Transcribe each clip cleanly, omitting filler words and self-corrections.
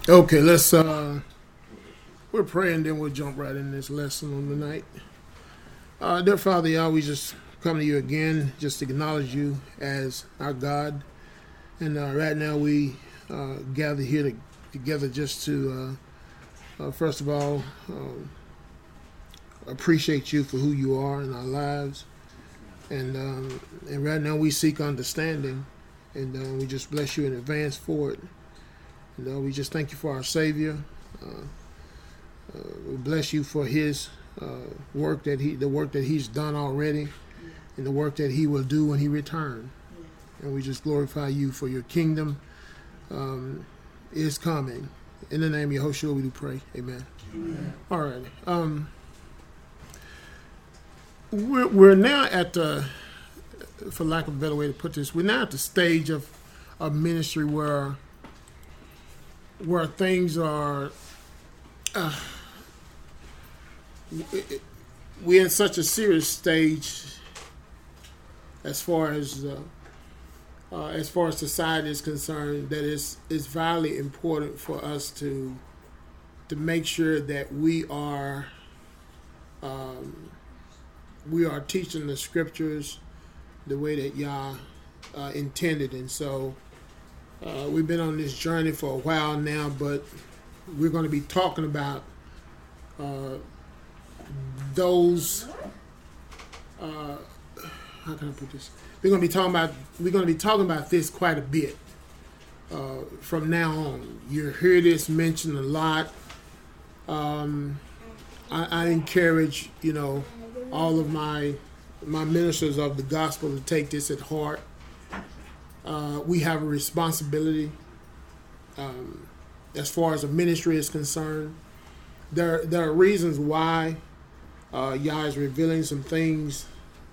Okay, let's we're praying, then we'll jump right in this lesson on tonight. Dear Father, y'all, we just come to you again, just to acknowledge you as our God. And right now we gather here together just to, first of all, appreciate you for who you are in our lives. And right now we seek understanding, and we just bless you in advance for it. And we just thank you for our Savior. We bless you for His work the work that He's done already, and the work that He will do when He returns. And we just glorify you for your kingdom is coming. In the name of Yahushua, we do pray. Amen. Amen. All right. We're now at the, for lack of a better way to put this, we're now at the stage of ministry where things are, we're in such a serious stage as far as society is concerned, that it's vitally important for us to make sure that we are teaching the scriptures the way that Yah intended. And so we've been on this journey for a while now, but we're going to be talking about those. How can I put this? We're going to be talking about this quite a bit from now on. You hear this mentioned a lot. I encourage all of my ministers of the gospel to take this at heart. We have a responsibility as far as the ministry is concerned. There are reasons why Yah is revealing some things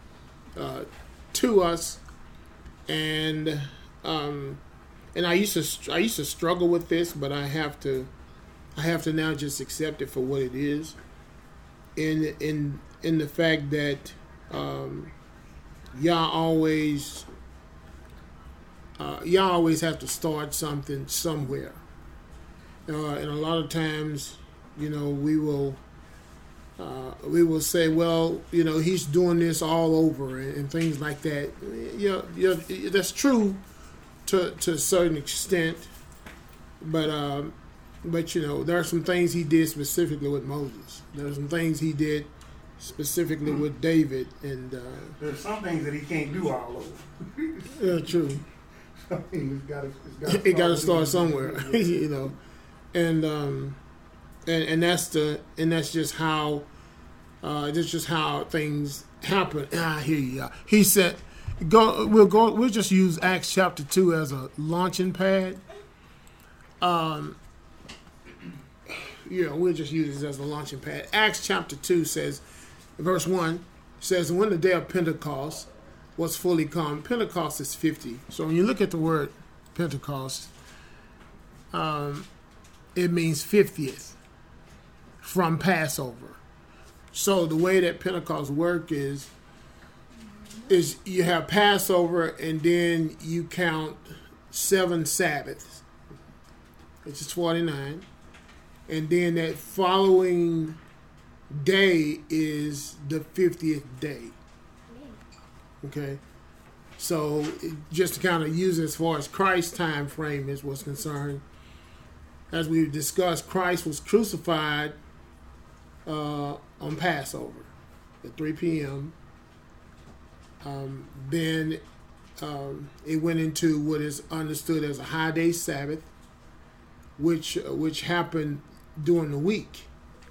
to us, and I used to struggle with this, but I have to now just accept it for what it is. In the fact that Yah always have to start something somewhere, and a lot of times, we will say, well, he's doing this all over and things like that. Yeah, that's true to a certain extent, but there are some things he did specifically with Moses. There are some things he did specifically with David, and there's some things that he can't do all over. Yeah, true. It's got to start somewhere, and that's just how things happen. I hear you. He said, We'll just use Acts chapter 2 as a launching pad. We'll just use it as a launching pad. Acts chapter 2 says, verse 1 says, when the day of Pentecost was fully come. Pentecost is 50. So when you look at the word Pentecost, it means 50th from Passover. So the way that Pentecost work is you have Passover, and then you count 7 Sabbaths, which is 49. And then that following day is the 50th day. Okay? So just to kind of use it as far as Christ's time frame is what's concerned, as we've discussed, Christ was crucified on Passover at 3 p.m. Then it went into what is understood as a high day Sabbath, which happened during the week.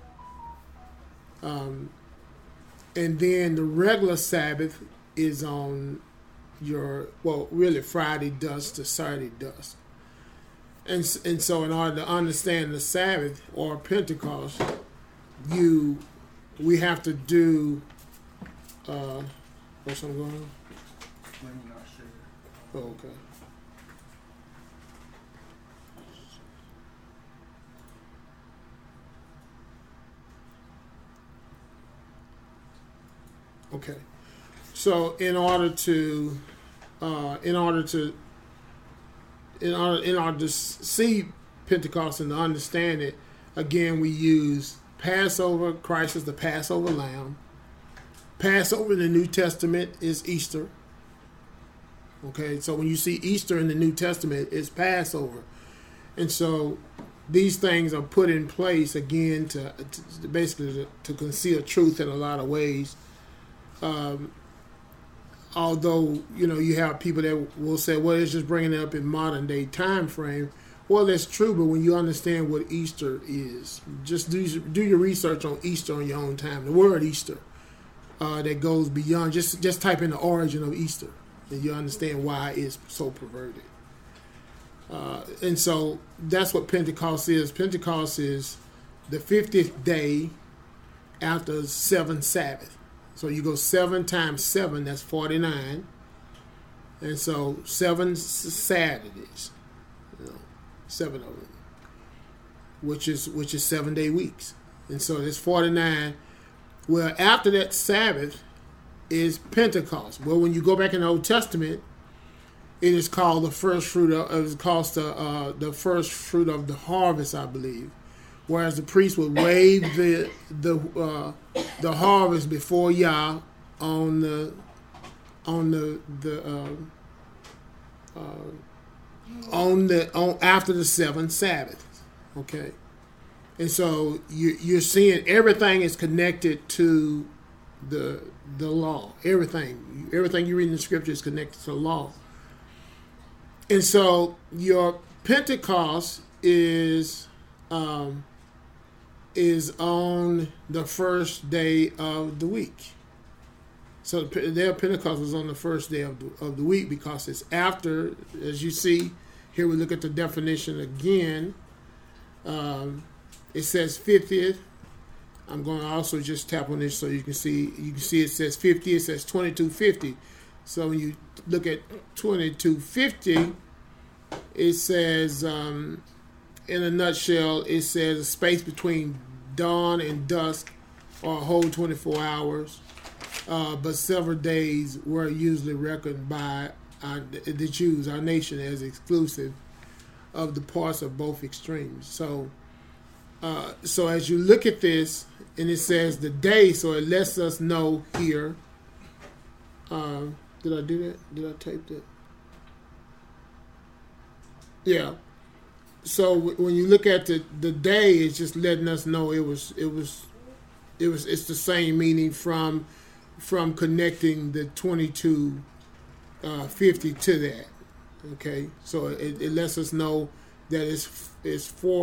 And then the regular Sabbath is on really Friday dusk to Saturday dusk. And so in order to understand the Sabbath or Pentecost, we have to do what's going on? Oh, okay. Okay. So in order to see Pentecost and to understand it, again, we use Passover. Christ is the Passover lamb. Passover in the New Testament is Easter. Okay, so when you see Easter in the New Testament, it's Passover. And so these things are put in place, again, to basically to conceal truth in a lot of ways. Although, you have people that will say, well, it's just bringing it up in modern day time frame. Well, that's true, but when you understand what Easter is, just do your research on Easter on your own time. The word Easter that goes beyond, just type in the origin of Easter, and you understand why it's so perverted. And so that's what Pentecost is. Pentecost is the 50th day after 7 Sabbath. So you go 7 times 7, that's 49. And so 7 Saturdays, 7 of them, which is 7-day weeks. And so there's 49. Well, after that Sabbath is Pentecost. Well, when you go back in the Old Testament, it is called the first fruit of the first fruit of the harvest, I believe. Whereas the priest would wave the harvest before Yah on after the 7th Sabbath. Okay, and so you're seeing everything is connected to the law. Everything you read in the scripture is connected to the law. And so your Pentecost is on the first day of the week. So the day of Pentecost was on the first day of the week because it's after, as you see, here we look at the definition again. It says 50th. I'm going to also just tap on this so you can see it says 50, it says 2250. So when you look at 2250, it says, in a nutshell, it says a space between dawn and dusk or a whole 24 hours. But several days were usually reckoned by the Jews, our nation, as exclusive of the parts of both extremes. So as you look at this, and it says the day, so it lets us know here. Did I do that? Did I tape that? Yeah. So when you look at the day, it's just letting us know it's the same meaning from connecting the 2250 to that. Okay, so it lets us know that it's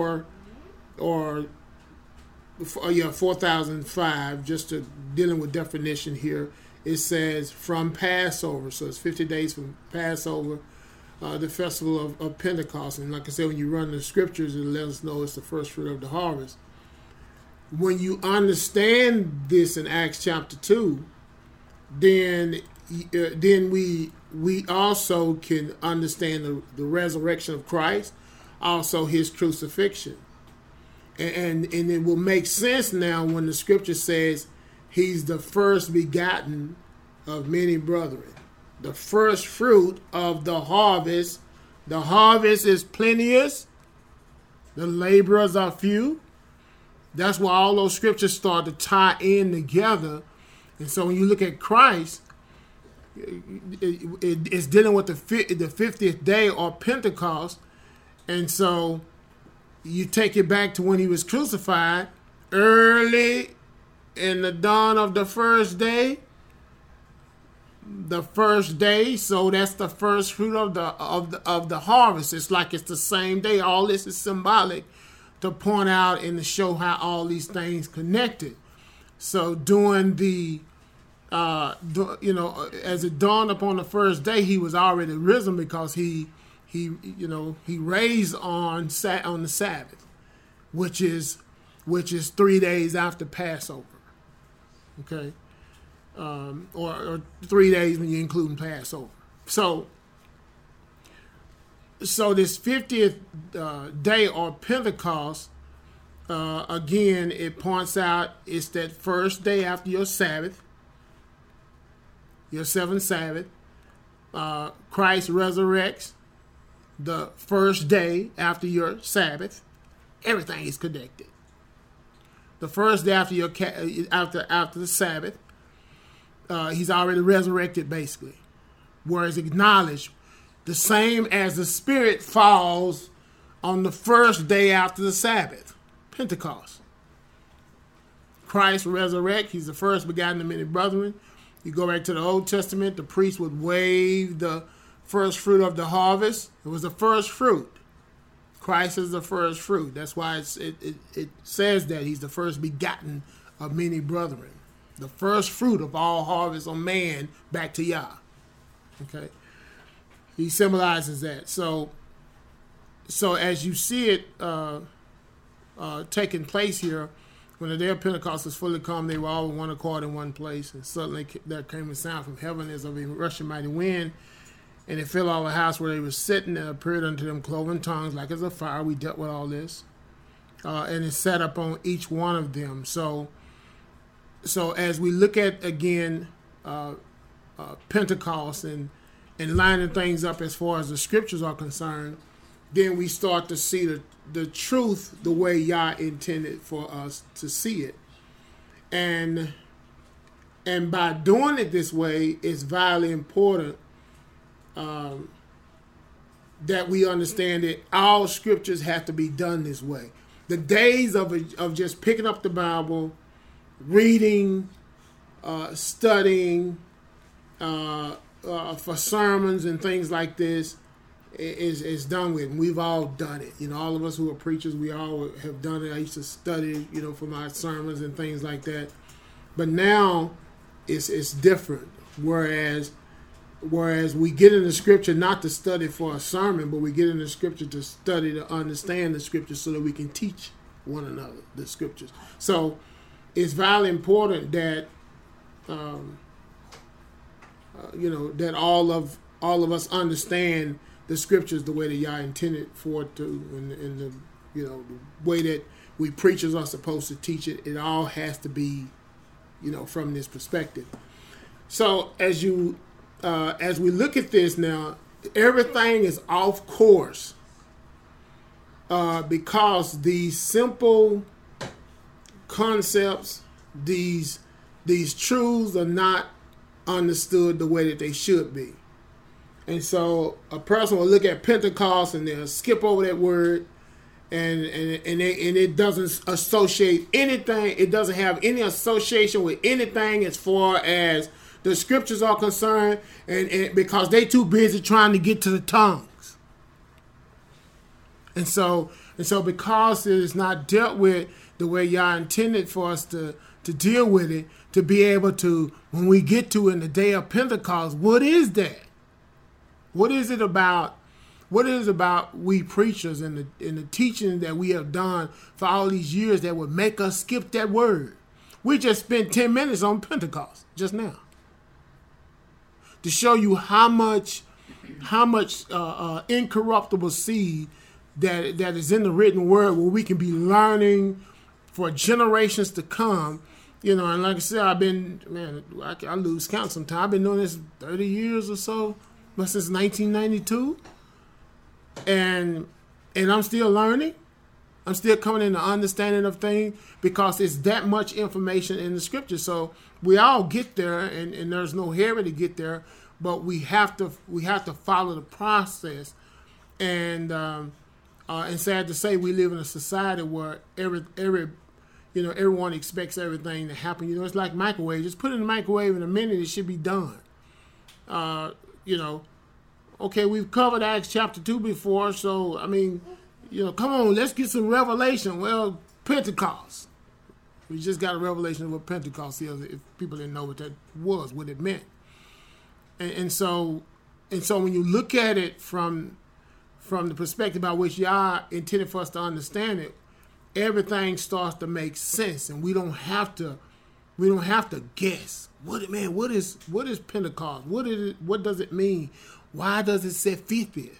4005. Just to dealing with definition here, it says from Passover, so it's 50 days from Passover, the festival of Pentecost. And like I said, when you run the scriptures, it lets us know it's the first fruit of the harvest. When you understand this in Acts chapter 2, then we also can understand the resurrection of Christ, also his crucifixion. And it will make sense now when the scripture says he's the first begotten of many brethren. The first fruit of the harvest. The harvest is plenteous. The laborers are few. That's why all those scriptures start to tie in together. And so when you look at Christ, it's dealing with the 50th day or Pentecost. And so you take it back to when he was crucified, early in the dawn of the first day. So that's the first fruit of the harvest. It's like it's the same day. All this is symbolic to point out and to show how all these things connected. So during the as it dawned upon the first day, he was already risen because he raised on the Sabbath, which is 3 days after Passover. Okay. Or 3 days when you include Passover. So this 50th day or Pentecost, again, it points out it's that first day after your Sabbath, your 7th Sabbath. Christ resurrects the first day after your Sabbath. Everything is connected. The first day after after the Sabbath, he's already resurrected, basically. Whereas acknowledged, the same as the Spirit falls on the first day after the Sabbath, Pentecost. Christ resurrects. He's the first begotten of many brethren. You go back to the Old Testament, the priest would wave the first fruit of the harvest. It was the first fruit. Christ is the first fruit. That's why it says that he's the first begotten of many brethren. The first fruit of all harvest on man back to Yah. Okay? He symbolizes that. So as you see it taking place here, when the day of Pentecost was fully come, they were all in one accord in one place. And suddenly there came a sound from heaven as of a rushing mighty wind. And it filled all the house where they were sitting, and appeared unto them cloven tongues like as a fire. We dealt with all this. And it sat upon each one of them. So as we look at, again, Pentecost and lining things up as far as the scriptures are concerned, then we start to see the truth the way Yah intended for us to see it. And by doing it this way, it's vitally important that we understand that all scriptures have to be done this way. The days of just picking up the Bible, reading, studying for sermons and things like this is done with. And we've all done it. You know, all of us who are preachers, we all have done it. I used to study, you know, for my sermons and things like that. But now it's different. Whereas we get in the scripture not to study for a sermon, but we get in the scripture to study to understand the scripture so that we can teach one another the scriptures. So it's vitally important that that all of us understand the scriptures the way that Yah intended for it to, and the way that we preachers are supposed to teach it. It all has to be, from this perspective. So as we look at this now, everything is off course because these simple concepts, these truths are not understood the way that they should be. And so a person will look at Pentecost and they'll skip over that word, and it doesn't associate anything. It doesn't have any association with anything as far as the scriptures are concerned, and because they too busy trying to get to the tongues. And so because it is not dealt with the way Yah intended for us to deal with it, to be able to, when we get to in the day of Pentecost, what is that? What is it about? What is it about we preachers and the teaching that we have done for all these years that would make us skip that word? We just spent 10 minutes on Pentecost just now to show you how much incorruptible seed that is in the written word, where we can be learning for generations to come. And like I said, I lose count sometimes. I've been doing this 30 years or so, but since 1992. And I'm still learning. I'm still coming into understanding of things because it's that much information in the scripture. So we all get there, and there's no hurry to get there, but we have to follow the process. And sad to say, we live in a society where everyone expects everything to happen. It's like microwave. Just put it in the microwave in a minute, it should be done. Okay, we've covered Acts chapter 2 before, so, come on, let's get some revelation. Well, Pentecost. We just got a revelation of what Pentecost is, if people didn't know what that was, what it meant. And so when you look at it from the perspective by which Yah intended for us to understand it, everything starts to make sense, and we don't have to guess. What is Pentecost? What does it mean? Why does it say 50th?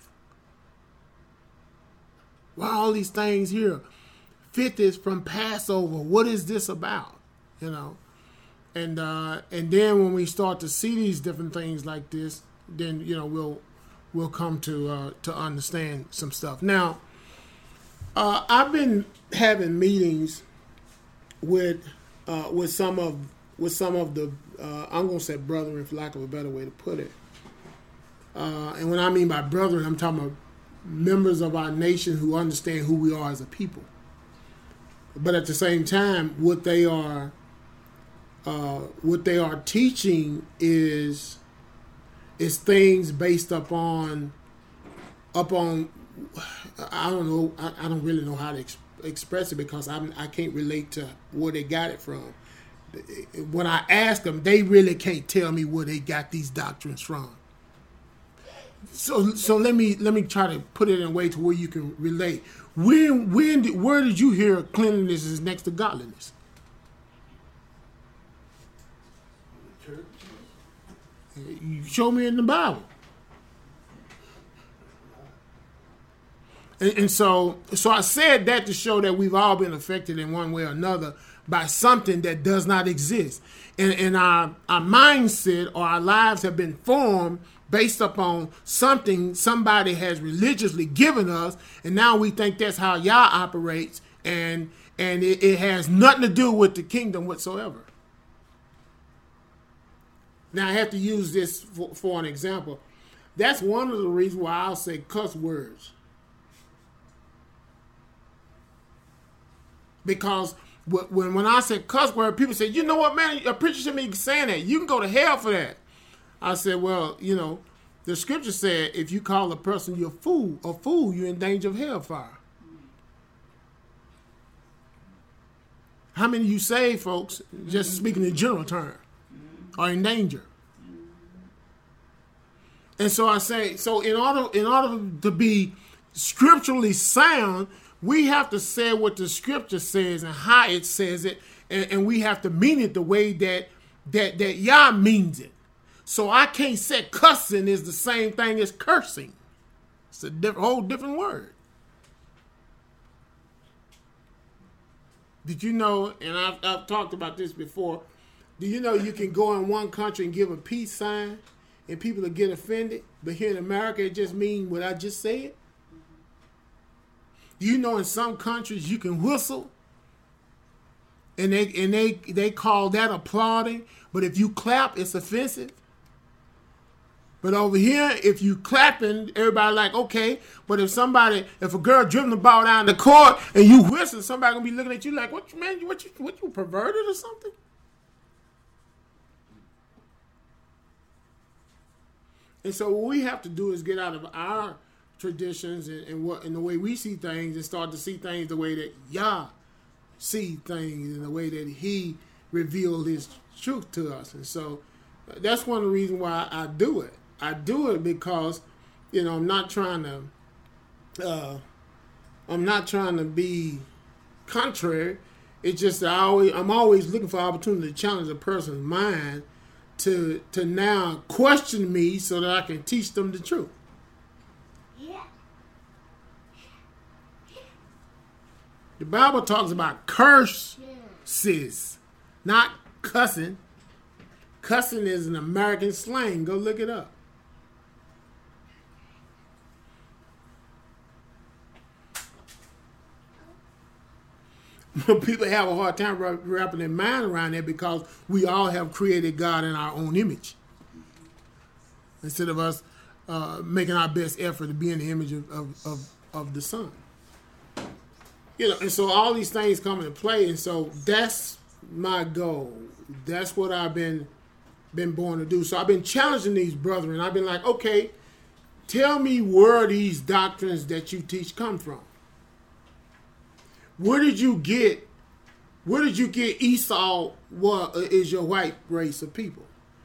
Why all these things here? 50th from Passover. What is this about? And then when we start to see these different things like this, then we'll come to understand some stuff. Now, I've been having meetings with some of the I'm gonna say brethren, for lack of a better way to put it. And when I mean by brethren, I'm talking about members of our nation who understand who we are as a people. But at the same time, what they are teaching is things based upon I don't know, I don't really know how to express it because I can't relate to where they got it from. When I ask them, they really can't tell me where they got these doctrines from. So let me try to put it in a way to where you can relate. Where did you hear cleanliness is next to godliness? Church. You show me in the Bible. And so I said that to show that we've all been affected in one way or another by something that does not exist. And our mindset or our lives have been formed based upon something somebody has religiously given us, and now we think that's how Yah operates, and it has nothing to do with the kingdom whatsoever. Now I have to use this for an example. That's one of the reasons why I'll say cuss words. Because when I say cuss word, people say, you know what, man, a preacher shouldn't be saying that. You can go to hell for that. I said, well, the scripture said if you call a person a fool, you're in danger of hellfire. How many of you saved folks, just speaking in general terms, are in danger? And so I say, so in order to be scripturally sound, we have to say what the scripture says and how it says it, and we have to mean it the way that Yah means it. So I can't say cussing is the same thing as cursing. It's a whole different word. Did you know, and I've talked about this before, do you know you can go in one country and give a peace sign and people will get offended, but here in America it just means what I just said? Do you know in some countries you can whistle and they call that applauding, but if you clap, it's offensive? But over here, if you clapping, everybody like, okay. But if a girl dribbling the ball down the court and you whistle, somebody gonna be looking at you like, what you perverted or something? And so what we have to do is get out of our traditions and the way we see things and start to see things the way that Yah see things, in the way that He revealed His truth to us. And so that's one of the reasons why I do it. I do it because, I'm not trying to be contrary. It's just that I'm always looking for opportunity to challenge a person's mind to now question me so that I can teach them the truth. The Bible talks about curses, not cussing. Cussing is an American slang. Go look it up. People have a hard time wrapping their mind around that because we all have created God in our own image. Instead of us making our best effort to be in the image of the Son. And so all these things come into play, and so that's my goal. That's what I've been born to do. So I've been challenging these brethren. I've been like, okay, tell me where these doctrines that you teach come from. Where did you get Esau is your white race of people?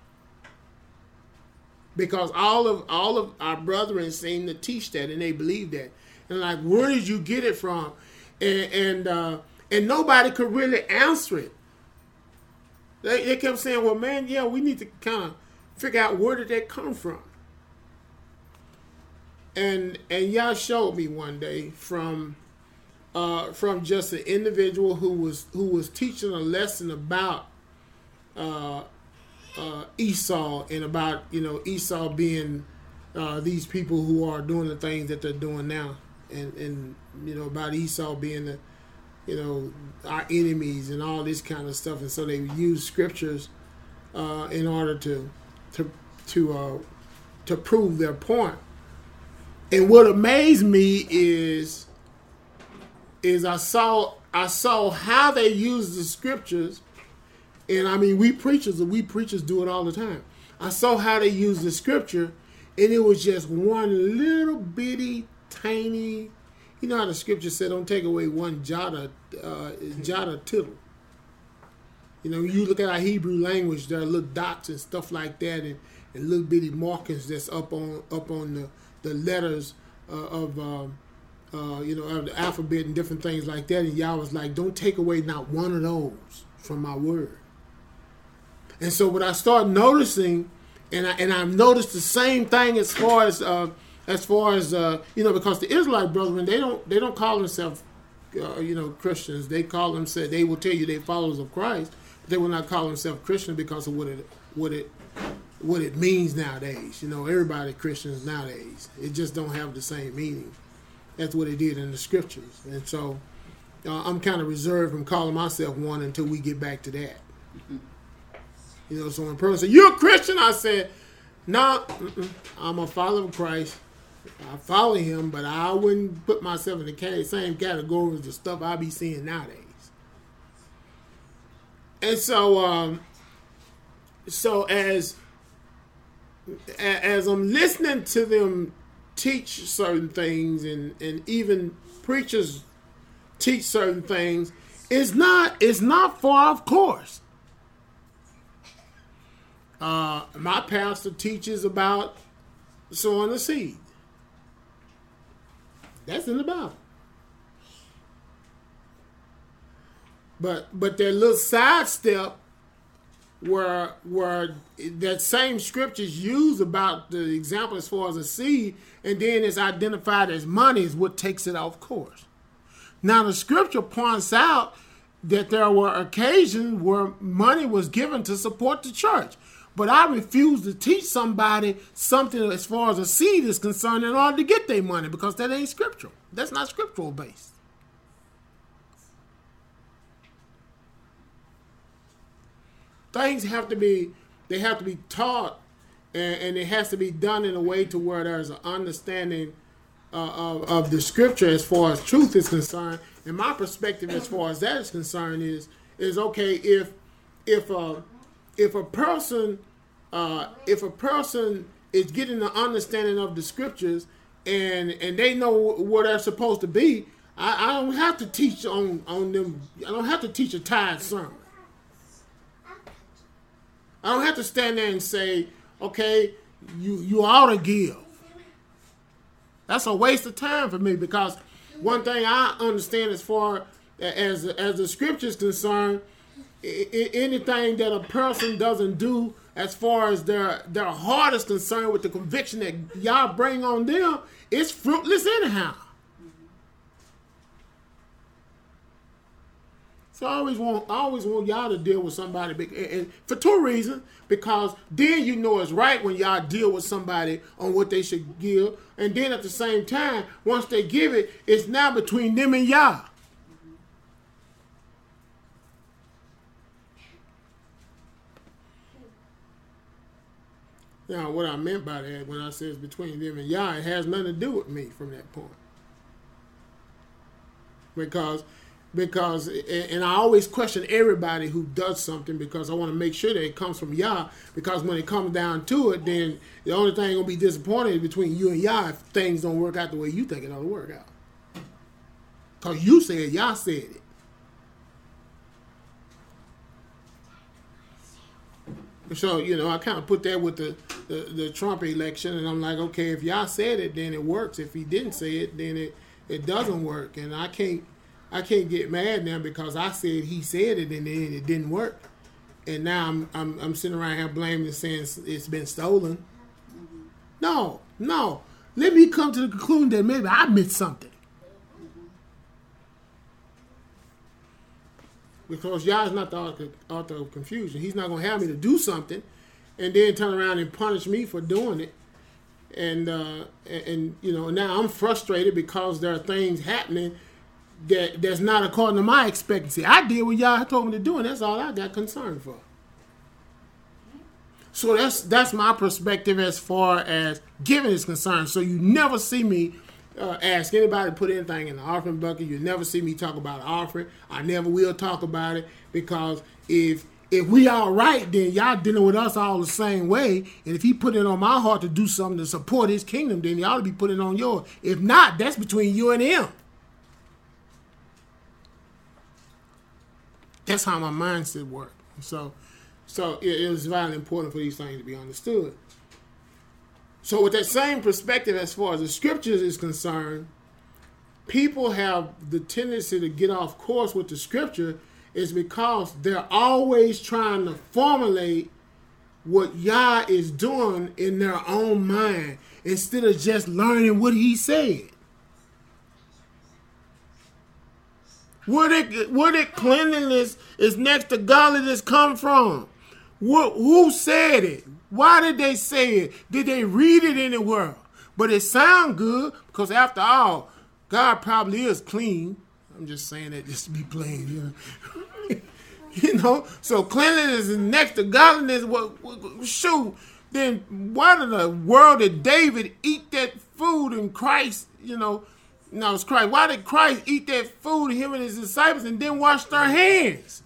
Because all of our brethren seem to teach that and they believe that. And like, where did you get it from? And nobody could really answer it. They kept saying, well, man, yeah, we need to kind of figure out where did that come from. And y'all showed me one day from just an individual who was teaching a lesson about Esau and about Esau being these people who are doing the things that they're doing now. and about Esau being our enemies and all this kind of stuff, and so they use scriptures in order to prove their point. And what amazed me is I saw how they use the scriptures, and I mean we preachers do it all the time. I saw how they use the scripture, and it was just one little bitty tiny. You know how the scripture said, "Don't take away one jot or tittle." You look at our Hebrew language, there are little dots and stuff like that, and little bitty markings that's up on the letters of the alphabet and different things like that. And Yah was like, "Don't take away not one of those from my word." And so what I started noticing, and I've noticed the same thing as far as because the Israelite brethren, they don't call themselves Christians. They call themselves, they will tell you they're followers of Christ, but they will not call themselves Christian because of what it means nowadays. Everybody Christians nowadays. It just don't have the same meaning. That's what it did in the scriptures. And so I'm kind of reserved from calling myself one until we get back to that. So when a person said, "You're a Christian," I said, "No, I'm a follower of Christ. I follow him, but I wouldn't put myself in the same category as the stuff I be seeing nowadays." And so as I'm listening to them teach certain things, and even preachers teach certain things, it's not far off course. My pastor teaches about sowing a seed. That's in the Bible. But that little sidestep where that same scriptures used about the example as far as a seed, and then it's identified as money is what takes it off course. Now the scripture points out that there were occasions where money was given to support the church. But I refuse to teach somebody something as far as a seed is concerned in order to get their money, because that ain't scriptural. That's not scriptural based. Things have to be taught, and it has to be done in a way to where there's an understanding of the scripture as far as truth is concerned. And my perspective as far as that is concerned is okay if a person is getting the understanding of the scriptures and they know what they're supposed to be, I don't have to teach on them. I don't have to teach a tithe sermon. I don't have to stand there and say, okay, you ought to give. That's a waste of time for me, because one thing I understand as far as the scripture is concerned, anything that a person doesn't do as far as their heart is concerned with the conviction that y'all bring on them, it's fruitless anyhow. So I always want y'all to deal with somebody big, and for two reasons. Because then you know it's right when y'all deal with somebody on what they should give, and then at the same time, once they give it, it's now between them and y'all. Now, what I meant by that when I said it's between them and y'all, it has nothing to do with me from that point. Because, and I always question everybody who does something, because I want to make sure that it comes from Yah, because when it comes down to it, then the only thing going to be disappointed is between you and Yah if things don't work out the way you think it ought to work out. Because you said, Yah said it. So, I kind of put that with the Trump election, and I'm like, okay, if Yah said it, then it works. If he didn't say it, then it doesn't work. And I can't get mad now because I said he said it and then it didn't work, and now I'm sitting around here blaming and saying it's been stolen. No. Let me come to the conclusion that maybe I missed something. Because Yah is not the author of confusion. He's not going to have me to do something and then turn around and punish me for doing it. and you know, now I'm frustrated because there are things happening that's not according to my expectancy. I did what y'all told me to do, and that's all I got concerned for. So that's my perspective as far as giving is concerned. So you never see me ask anybody to put anything in the offering bucket. You never see me talk about offering. I never will talk about it, because if we all right, then y'all dealing with us all the same way. And if he put it on my heart to do something to support his kingdom, then y'all to be putting it on yours. If not, that's between you and him. That's how my mindset works. So it was very important for these things to be understood. So with that same perspective as far as the scriptures is concerned, people have the tendency to get off course with the scripture is because they're always trying to formulate what Yah is doing in their own mind instead of just learning what he said. Where did cleanliness is next to godliness come from? Who said it? Why did they say it? Did they read it anywhere? But it sound good because after all, God probably is clean. I'm just saying that just to be plain, you know. You know, so cleanliness is next to godliness. Shoot, then why in the world did David eat that food in Christ? You know, no, it's Christ. Why did Christ eat that food, him and his disciples, and then wash their hands?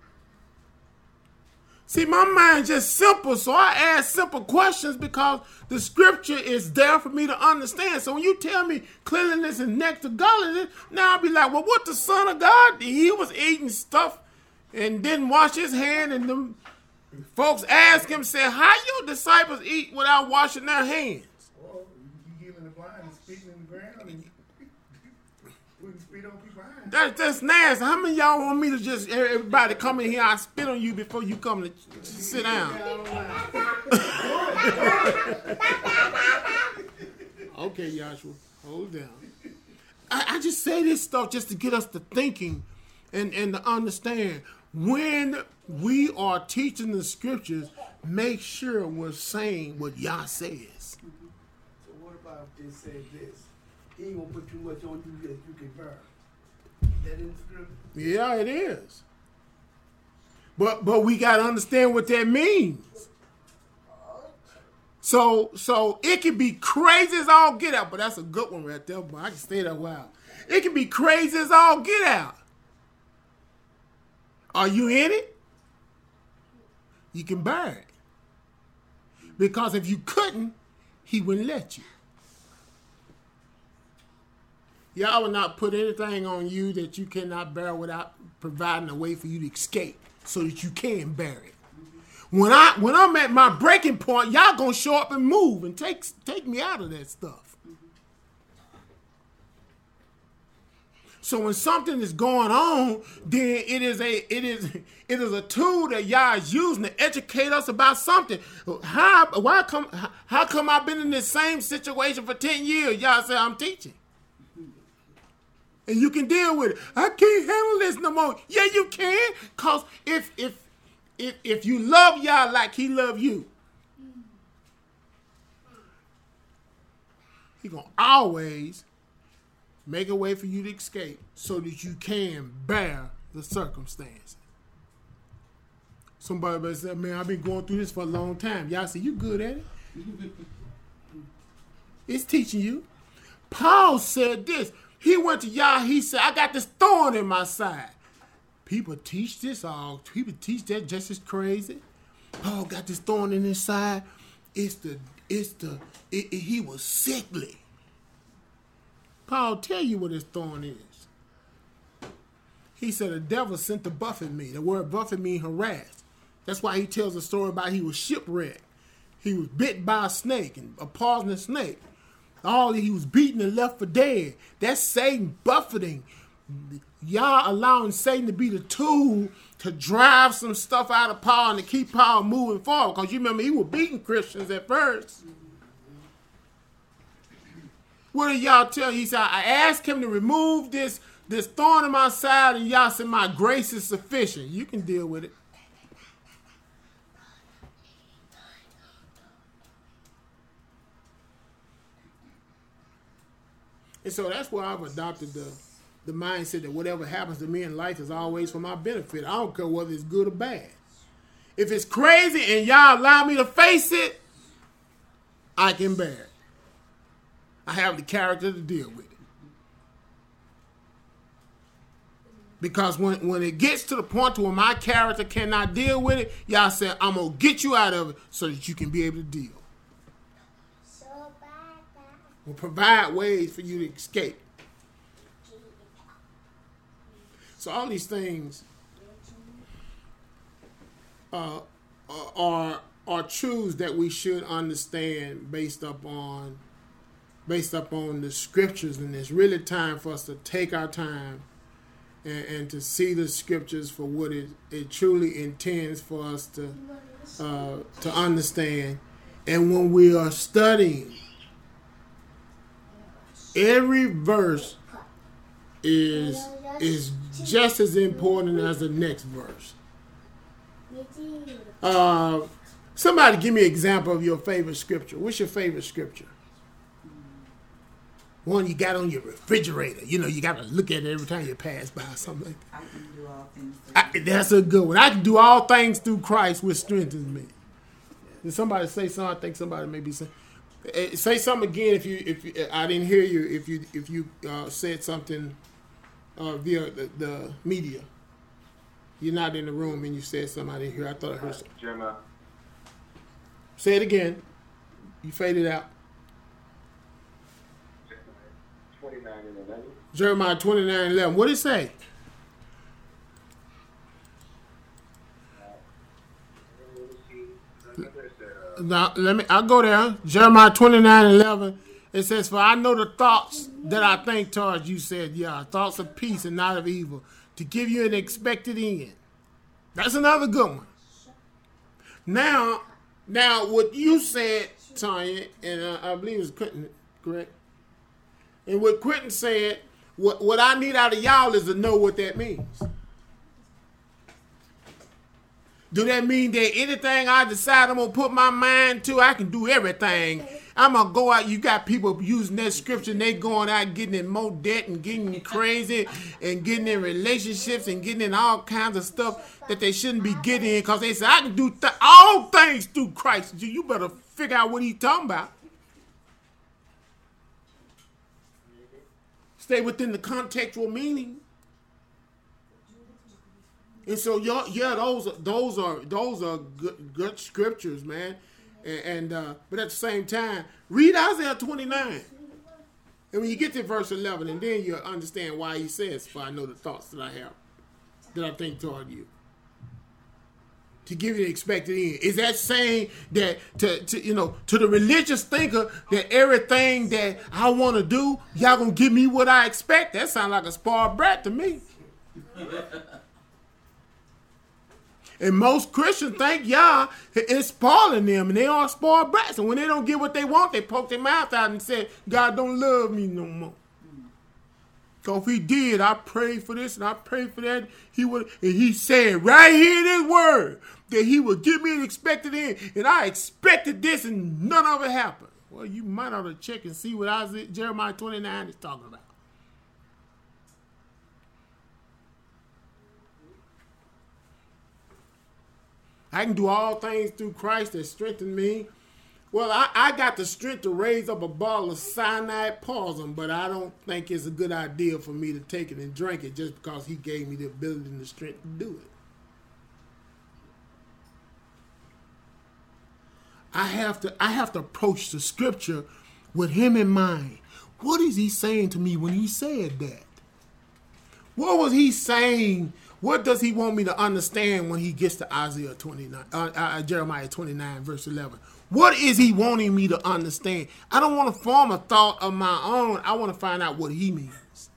See, my mind's just simple, so I ask simple questions because the scripture is there for me to understand. So when you tell me cleanliness is next to godliness, now I'll be like, well, what the Son of God did? He was eating stuff and didn't wash his hand, and them folks ask him, say, how your disciples eat without washing their hands? Well, you healing the blind and spitting in the ground and putting spit on people's hands. That's nasty. How many of y'all want me to just, everybody come in here, I spit on you before you come to sit down? Okay, Joshua, hold down. I just say this stuff just to get us to thinking and to understand. When we are teaching the scriptures, make sure we're saying what Yah says. So what about if they say this? He ain't gonna put too much on you that you can bear. That in the scripture? Yeah, it is. But we gotta understand what that means. So it can be crazy as all get out, but that's a good one right there, boy. I can stay there a while. It can be crazy as all get out. Are you in it? You can bear it. Because if you couldn't, he wouldn't let you. Y'all will not put anything on you that you cannot bear without providing a way for you to escape so that you can bear it. When I'm at my breaking point, y'all gonna show up and move and take me out of that stuff. So when something is going on, then it is a tool that y'all is using to educate us about something. How come I've been in this same situation for 10 years? Y'all say I'm teaching. And you can deal with it. I can't handle this no more. Yeah, you can. Cause if you love Yah like he love you, he gonna always make a way for you to escape so that you can bear the circumstances. Somebody better say, man, I've been going through this for a long time. Y'all say, you good at it? It's teaching you. Paul said this. He went to Yah, he said, I got this thorn in my side. People teach this all. People teach that just as crazy. Paul got this thorn in his side. He was sickly. Paul tell you what his thorn is. He said the devil sent to buffet me. The word buffet means harassed. That's why he tells a story about he was shipwrecked. He was bit by a snake, and a poisonous snake. He was beaten and left for dead. That's Satan buffeting. Y'all allowing Satan to be the tool to drive some stuff out of Paul and to keep Paul moving forward. Because you remember he was beating Christians at first. What did y'all tell? He said, I asked him to remove this thorn in my side, and y'all said, my grace is sufficient. You can deal with it. And so that's why I've adopted the mindset that whatever happens to me in life is always for my benefit. I don't care whether it's good or bad. If it's crazy and y'all allow me to face it, I can bear it. I have the character to deal with it. Because when it gets to the point where my character cannot deal with it, y'all say, I'm going to get you out of it so that you can be able to deal. We'll provide ways for you to escape. So all these things are truths that we should understand based upon the scriptures, and it's really time for us to take our time and to see the scriptures for what it truly intends for us to understand. And when we are studying, every verse is just as important as the next verse. Somebody give me an example of your favorite scripture. What's your favorite scripture? One you got on your refrigerator. You know, you got to look at it every time you pass by or something like that. I can do all things. That's a good one. I can do all things through Christ, which strengthens me. Did somebody say something? I think somebody may be saying. Say something again if you I didn't hear you if you said something via the media. You're not in the room and you said something I didn't hear. I thought I heard something. Jeremiah. Say it again. You faded out. 29:11. Jeremiah 29:11. What did it say? Now I'll go there. Jeremiah 29:11. It says, "For I know the thoughts that I think towards you," said Yah, "thoughts of peace and not of evil, to give you an expected end." That's another good one. Now what you said, Tanya, and I believe it was Quentin, correct? And what Quentin said, what I need out of y'all is to know what that means. Do that mean that anything I decide I'm going to put my mind to, I can do everything? I'm going to go out. You got people using that scripture and they going out getting in more debt and getting crazy and getting in relationships and getting in all kinds of stuff that they shouldn't be getting in because they say, I can do all things through Christ. You better figure out what he's talking about. Stay within the contextual meaning. And so, those are good scriptures, man. And but at the same time, read Isaiah 29. And when you get to verse 11, and then you'll understand why he says, "For I know the thoughts that I have, that I think toward you, to give you the expected end." Is that saying that to the religious thinker that everything that I want to do, y'all gonna give me what I expect? That sounds like a spoiled brat to me. And most Christians think Yah is spoiling them, and they are spoiled brats. And when they don't get what they want, they poke their mouth out and say, "God don't love me no more." So if he did, I prayed for this and I prayed for that, he would. And he said right here in his word that he would give me an expected end, and I expected this, and none of it happened. Well, you might ought to check and see what Jeremiah 29 is talking about. I can do all things through Christ that strengthen me. Well, I got the strength to raise up a bottle of cyanide poison, but I don't think it's a good idea for me to take it and drink it just because he gave me the ability and the strength to do it. I have to approach the scripture with him in mind. What is he saying to me when he said that? What was he saying? What does he want me to understand when he gets to Jeremiah 29, verse 11? What is he wanting me to understand? I don't want to form a thought of my own. I want to find out what he means.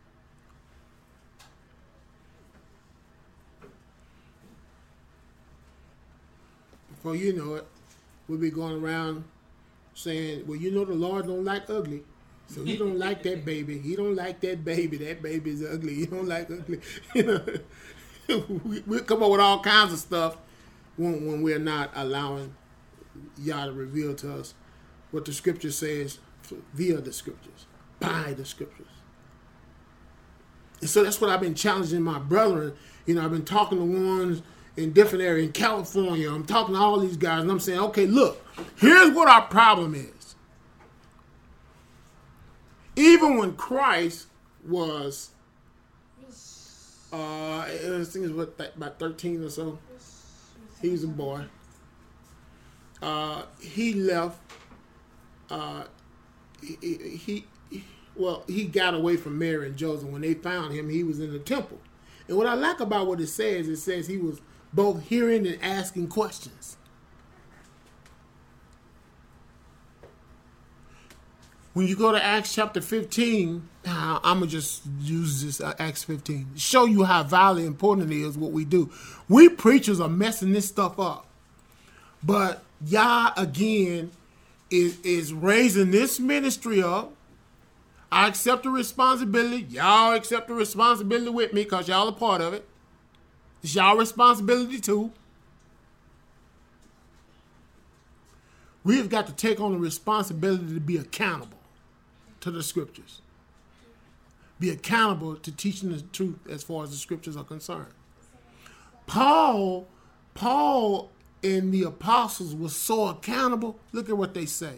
Before you know it, we'll be going around saying, "Well, you know the Lord don't like ugly. So he don't like that baby. He don't like that baby. That baby is ugly. He don't like ugly." We'll come up with all kinds of stuff when we're not allowing Yah to reveal to us what the scripture says via the scriptures. by the scriptures. And so that's what I've been challenging my brethren. You know, I've been talking to ones in different areas in California. I'm talking to all these guys, and I'm saying, okay, look, here's what our problem is. Even when Christ was, I think it was about 13 or so. He was a boy. He left. He got away from Mary and Joseph. When they found him, he was in the temple. And what I like about what it says he was both hearing and asking questions. When you go to Acts chapter 15, I'm going to just use this Acts 15 to show you how vitally important it is what we do. We preachers are messing this stuff up. But Yah, again, is raising this ministry up. I accept the responsibility. Y'all accept the responsibility with me because y'all are part of it. It's y'all responsibility too. We've got to take on the responsibility to be accountable to the scriptures. Be accountable to teaching the truth as far as the scriptures are concerned. Paul and the apostles were so accountable. Look at what they say.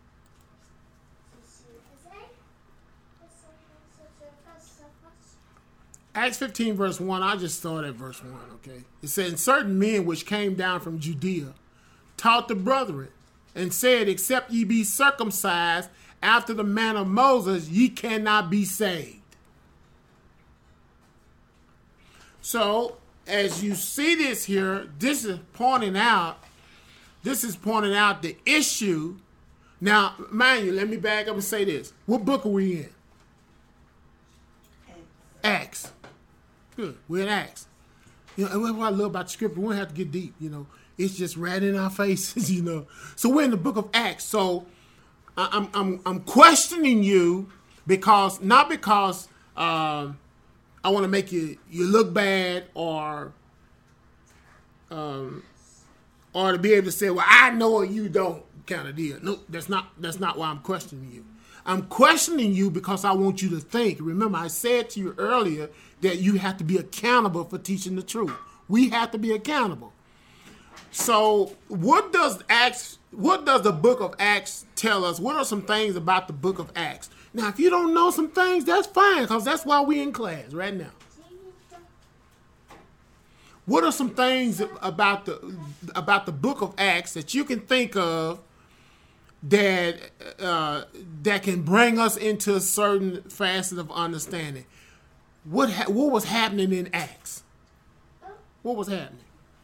Acts 15 verse 1, I just started at verse 1, okay? It said, and certain men which came down from Judea taught the brethren and said, except ye be circumcised after the manner of Moses, ye cannot be saved. So, as you see this here, this is pointing out the issue. Now, mind you, let me back up and say this. What book are we in? Acts. Good. We're in Acts. You know, and what I love about the scripture, we don't have to get deep, you know. It's just right in our faces, you know. So we're in the book of Acts. So I'm questioning you because not because I want to make you look bad or to be able to say, well, I know or you don't kind of deal. No, that's not why I'm questioning you. I'm questioning you because I want you to think. Remember, I said to you earlier that you have to be accountable for teaching the truth. We have to be accountable. So what does the book of Acts tell us? What are some things about the book of Acts? Now, if you don't know some things, that's fine, because that's why we're in class right now. What are some things about the book of Acts that you can think of that can bring us into a certain facet of understanding? What was happening in Acts? What was happening?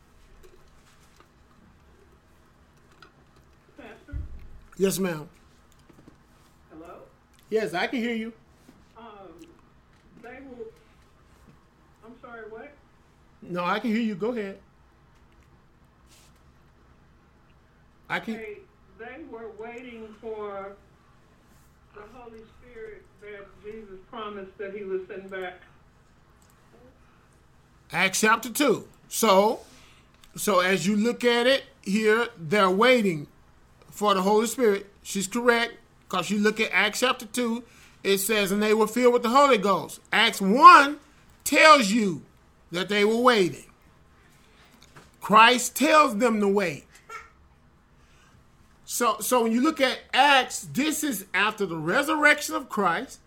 Pastor? Yes, ma'am. Hello? Yes, I can hear you. I'm sorry, what? No, I can hear you. Go ahead. They were waiting for the Holy Spirit that Jesus promised that he would send back. Acts chapter 2. So as you look at it here, they're waiting for the Holy Spirit. She's correct, because you look at Acts chapter 2, it says, and they were filled with the Holy Ghost. Acts 1 tells you that they were waiting. Christ tells them to wait. So when you look at Acts, this is after the resurrection of Christ.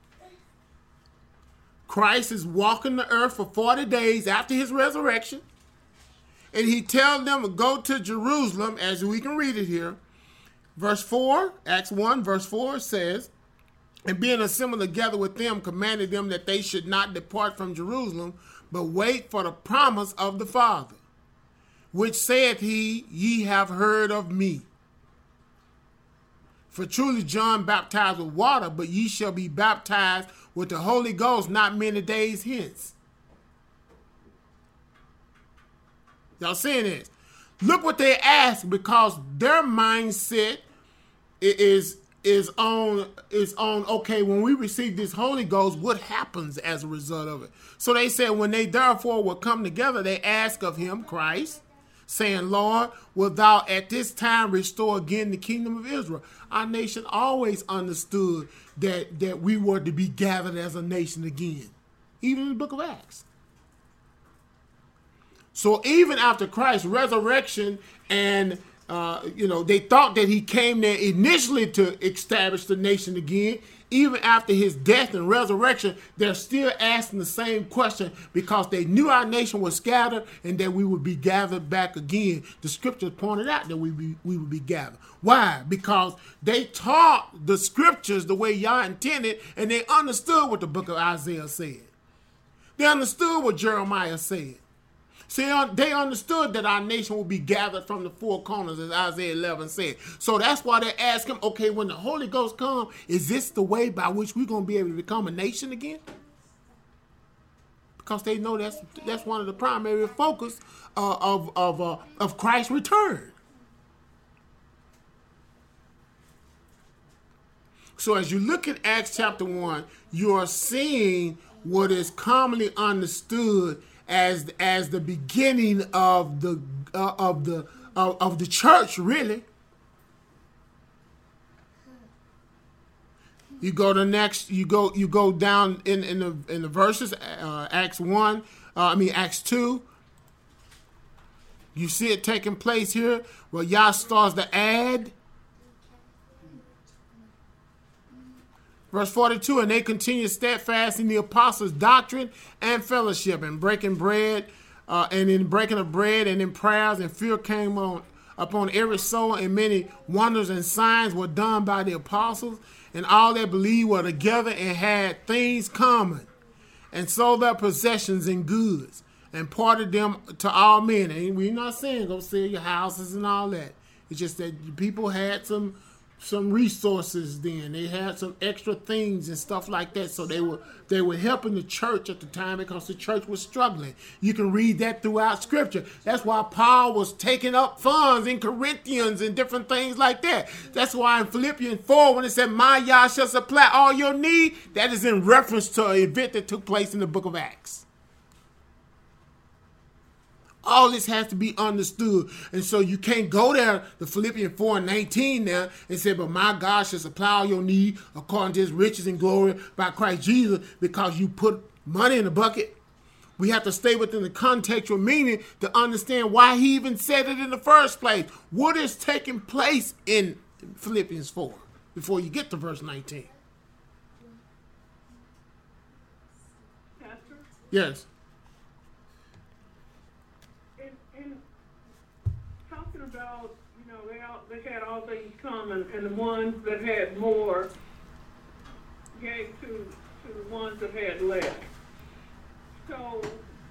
Christ is walking the earth for 40 days after his resurrection. And he tells them to go to Jerusalem, as we can read it here. Verse 4, Acts 1, verse 4 says, and being assembled together with them, commanded them that they should not depart from Jerusalem, but wait for the promise of the Father, which saith he, ye have heard of me. For truly John baptized with water, but ye shall be baptized with the Holy Ghost not many days hence. Y'all seeing this? Look what they ask, because their mindset is on okay, when we receive this Holy Ghost, what happens as a result of it? So they said when they therefore will come together, they ask of him, Christ, saying, Lord, wilt thou at this time restore again the kingdom of Israel? Our nation always understood that we were to be gathered as a nation again, even in the book of Acts. So even after Christ's resurrection and they thought that he came there initially to establish the nation again. Even after his death and resurrection, they're still asking the same question because they knew our nation was scattered and that we would be gathered back again. The scriptures pointed out that we would be gathered. Why? Because they taught the scriptures the way Yah intended, and they understood what the book of Isaiah said. They understood what Jeremiah said. See, they understood that our nation will be gathered from the four corners, as Isaiah 11 said. So that's why they asked him, okay, when the Holy Ghost comes, is this the way by which we're going to be able to become a nation again? Because they know that's one of the primary focus of Christ's return. So as you look at Acts chapter 1, you are seeing what is commonly understood as the beginning of the church, really. You go to next. You go down in the verses. Acts 2. You see it taking place here where Yah starts to add. Verse 42, and they continued steadfast in the apostles' doctrine and fellowship, and breaking bread, and in breaking of bread, and in prayers, and fear came upon every soul, and many wonders and signs were done by the apostles, and all that believed were together and had things common, and sold their possessions and goods, and parted them to all men. And we're not saying go sell your houses and all that. It's just that people had some resources then. They had some extra things and stuff like that. So they were helping the church at the time because the church was struggling. You can read that throughout Scripture. That's why Paul was taking up funds in Corinthians and different things like that. That's why in Philippians 4, when it said, my Yah shall supply all your need, that is in reference to an event that took place in the book of Acts. All this has to be understood. And so you can't go there, the Philippians 4:19 now, and say, but my God shall supply all your need according to his riches and glory by Christ Jesus, because you put money in the bucket. We have to stay within the contextual meaning to understand why he even said it in the first place. What is taking place in Philippians 4 before you get to verse 19? Pastor? Yes. Talking about, they had all things common, and the ones that had more gave to the ones that had less. So,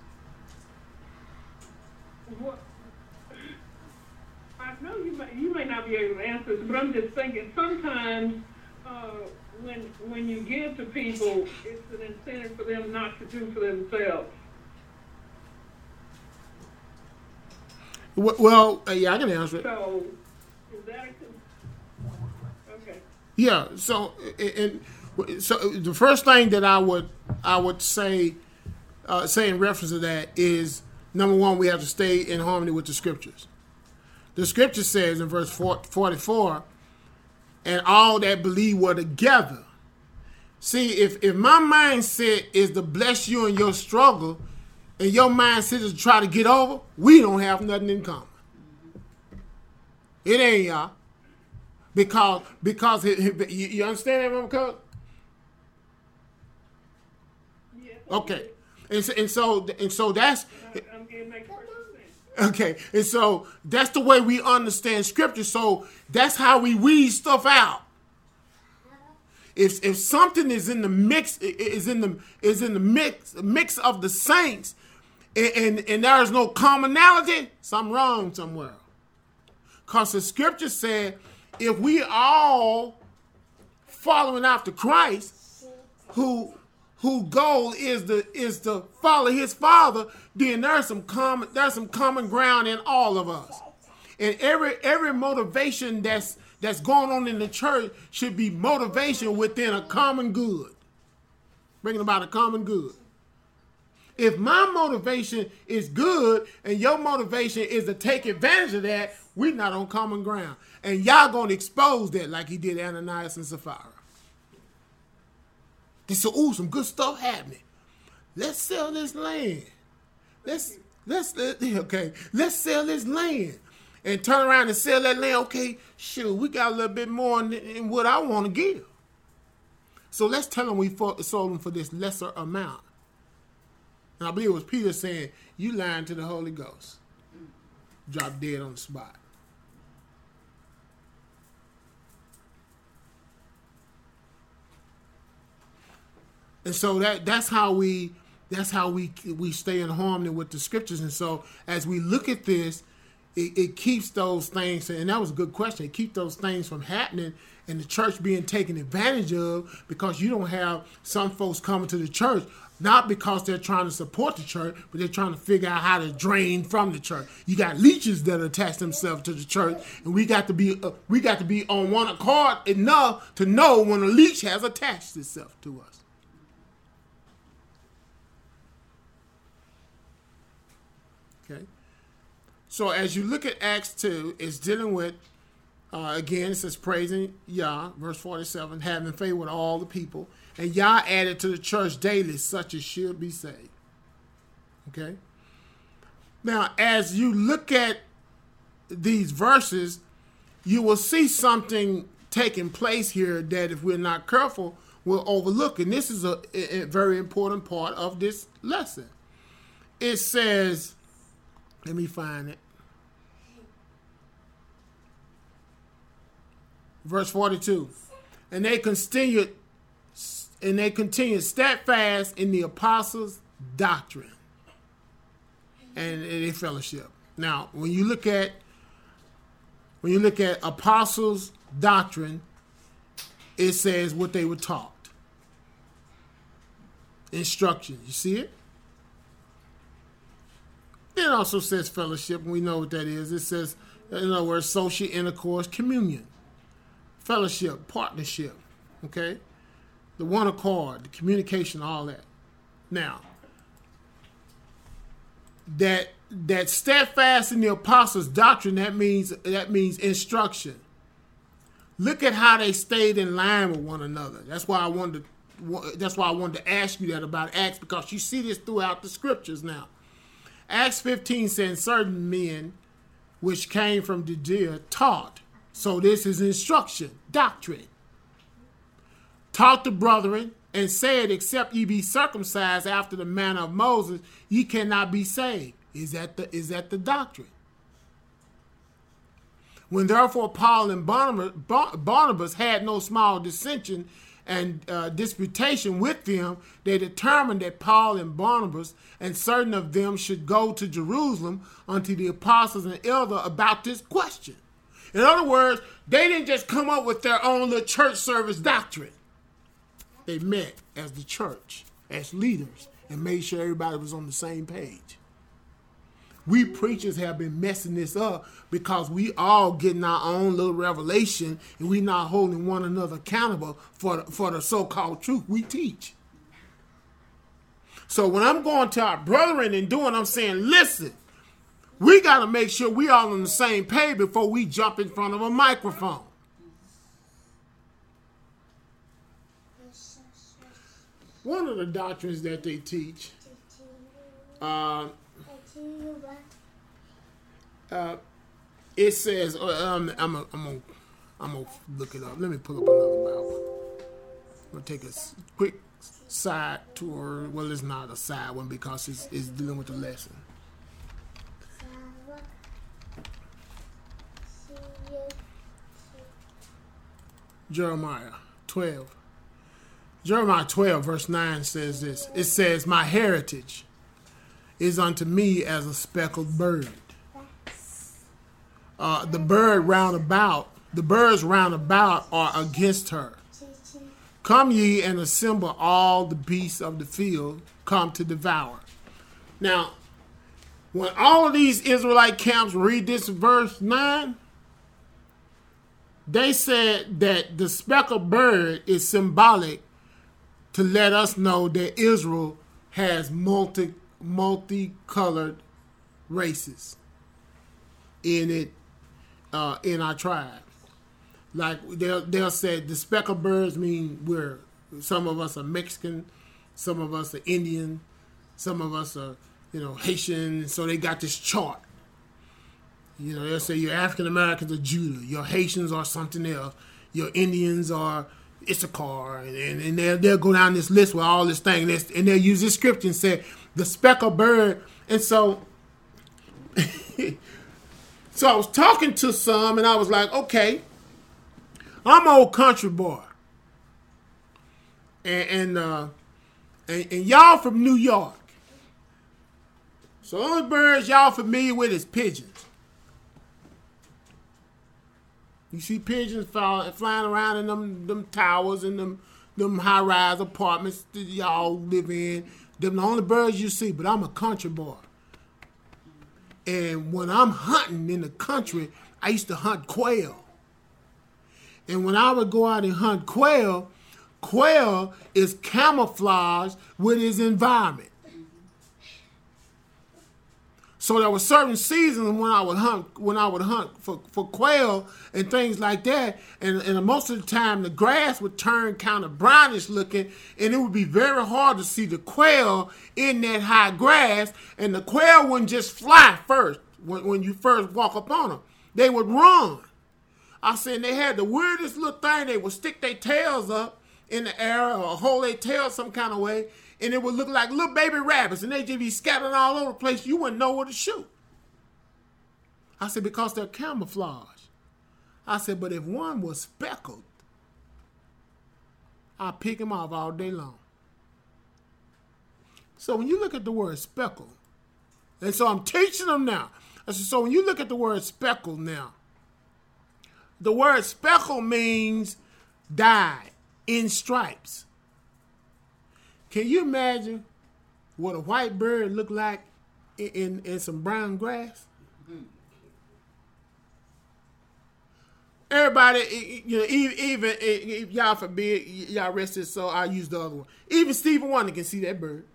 what? I know you may not be able to answer this, but I'm just thinking sometimes when you give to people, it's an incentive for them not to do for themselves. Well, yeah, I can answer it. So, is that okay? Yeah. So the first thing that I would say in reference to that is, number one, we have to stay in harmony with the scriptures. The scripture says in verse 44, and all that believe were together. See, if my mindset is to bless you in your struggle, and your mindset is to try to get over, we don't have nothing in common. It ain't y'all. Because you understand that, Mama Cook? Yes. Okay. And so that's I'm getting my question. okay. And so that's the way we understand scripture. So that's how we weed stuff out. If something is in the mix, is in the mix of the saints, and there is no commonality, something wrong somewhere. Because the scripture said, if we all following after Christ, who goal is to follow his Father, then there's some common ground in all of us. And every motivation that's going on in the church should be motivation within a common good, bringing about a common good. If my motivation is good and your motivation is to take advantage of that, we're not on common ground. And y'all going to expose that like he did Ananias and Sapphira. They said, ooh, some good stuff happening. Let's sell this land. Let's sell this land. And turn around and sell that land. Okay, shoot, we got a little bit more than what I want to give. So let's tell them we sold them for this lesser amount. And I believe it was Peter saying, you lying to the Holy Ghost. Drop dead on the spot. And so that's how we stay in harmony with the scriptures. And so as we look at this, it keeps those things, and that was a good question, it keeps those things from happening and the church being taken advantage of, because you don't have some folks coming to the church, not because they're trying to support the church, but they're trying to figure out how to drain from the church. You got leeches that attach themselves to the church, and we got to be on one accord enough to know when a leech has attached itself to us. Okay. So as you look at Acts 2, it's dealing with, again, it says praising Yah, verse 47, having favor with all the people. And Yah added to the church daily such as should be saved. Okay. Now, as you look at these verses, you will see something taking place here that if we're not careful, we'll overlook. And this is a very important part of this lesson. It says, let me find it. Verse 42. And they continued steadfast in the apostles' doctrine and in their fellowship. Now, when you look at apostles' doctrine, it says what they were taught. Instruction. You see it? It also says fellowship, and we know what that is. It says, in other words, social intercourse, communion, fellowship, partnership, okay? The one accord, the communication, all that. Now, that steadfast in the apostles' doctrine, that means instruction. Look at how they stayed in line with one another. That's why I wanted to ask you that about Acts, because you see this throughout the scriptures now. Acts 15 says certain men which came from Judea taught. So this is instruction, doctrine. Taught the brethren and said, except ye be circumcised after the manner of Moses, ye cannot be saved. Is that the doctrine? When therefore Paul and Barnabas had no small dissension and disputation with them, they determined that Paul and Barnabas and certain of them should go to Jerusalem unto the apostles and elders about this question. In other words, they didn't just come up with their own little church service doctrine. They met as the church, as leaders, and made sure everybody was on the same page. We preachers have been messing this up because we all getting our own little revelation and we not holding one another accountable for the so-called truth we teach. So when I'm going to our brethren and doing, I'm saying, listen, we got to make sure we all on the same page before we jump in front of a microphone. One of the doctrines that they teach, it says, I'm gonna look it up. Let me pull up another Bible. I'm gonna take a quick side tour. Well, it's not a side one because it's dealing with the lesson. Jeremiah 12. Jeremiah 12 verse 9 says this. It says, my heritage is unto me as a speckled bird. The birds round about are against her. Come ye and assemble all the beasts of the field, come to devour. Now, when all of these Israelite camps read this verse 9, they said that the speckled bird is symbolic to let us know that Israel has multi multicolored races in it, in our tribe. Like they'll say the speckled birds mean some of us are Mexican, some of us are Indian, some of us are, Haitian. So they got this chart. They'll say your African Americans are Judah, your Haitians are something else, your Indians are Issachar, and they'll go down this list with all this thing, and they'll use this scripture and say the speckled bird. And so, so I was talking to some, and I was like, okay, I'm an old country boy, and y'all from New York. So the only birds y'all familiar with is pigeons. You see pigeons flying around in them towers and them high-rise apartments that y'all live in. Them the only birds you see, but I'm a country boy. And when I'm hunting in the country, I used to hunt quail. And when I would go out and hunt quail is camouflaged with his environment. So there were certain seasons when I would hunt for quail and things like that, and most of the time the grass would turn kind of brownish looking, and it would be very hard to see the quail in that high grass, and the quail wouldn't just fly first when you first walk up on them. They would run. I said they had the weirdest little thing. They would stick their tails up in the air or hold their tails some kind of way, and it would look like little baby rabbits, and they'd just be scattered all over the place. You wouldn't know where to shoot. I said, because they're camouflage. I said, but if one was speckled, I'd pick him off all day long. So when you look at the word speckled, and so I'm teaching them now. I said, so when you look at the word speckled now, the word speckled means dyed in stripes. Can you imagine what a white bird looked like in some brown grass? Everybody, even if y'all forbid, y'all rest it, so I'll use the other one. Even Stevie Wonder can see that bird.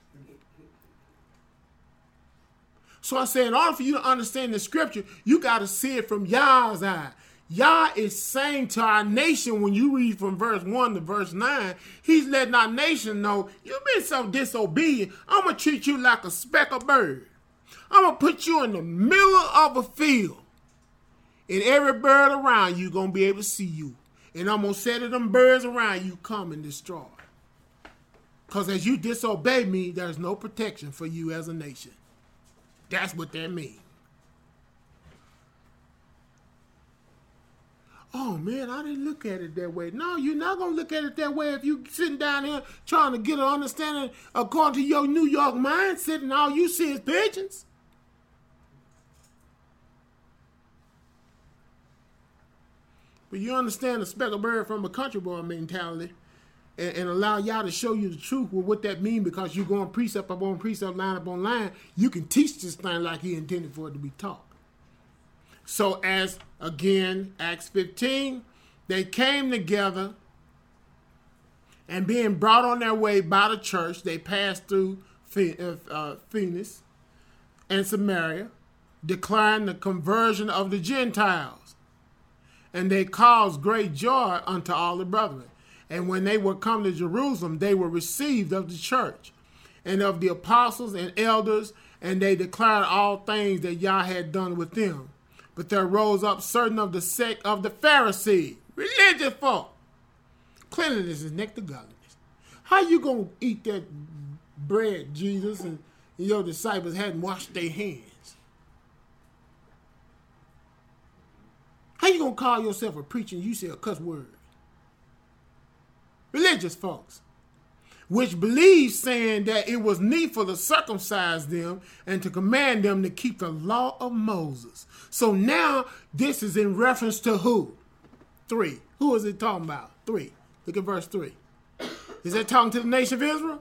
So I say, in order for you to understand the scripture, you got to see it from Yah's eye. Yah is saying to our nation, when you read from verse 1 to verse 9, he's letting our nation know, you've been so disobedient, I'm going to treat you like a speckled bird. I'm going to put you in the middle of a field, and every bird around you going to be able to see you. And I'm going to set them birds around you come and destroy. Because as you disobey me, there's no protection for you as a nation. That's what that means. Oh, man, I didn't look at it that way. No, you're not going to look at it that way if you sitting down here trying to get an understanding according to your New York mindset and all you see is pigeons. But you understand the speckled bird from a country boy mentality and allow y'all to show you the truth with what that means, because you're going precept upon precept, line upon line. You can teach this thing like he intended for it to be taught. So as, again, Acts 15, they came together, and being brought on their way by the church, they passed through Phoenix and Samaria, declaring the conversion of the Gentiles. And they caused great joy unto all the brethren. And when they were come to Jerusalem, they were received of the church and of the apostles and elders, and they declared all things that Yah had done with them. But there rose up certain of the sect of the Pharisees, religious folk. Cleanliness is next to godliness. How you going to eat that bread, Jesus, and your disciples hadn't washed their hands? How you going to call yourself a preacher and you say a cuss word? Religious folks, which believed, saying that it was needful to circumcise them and to command them to keep the law of Moses. So now this is in reference to who? 3. Who is it talking about? 3. Look at verse 3. Is that talking to the nation of Israel?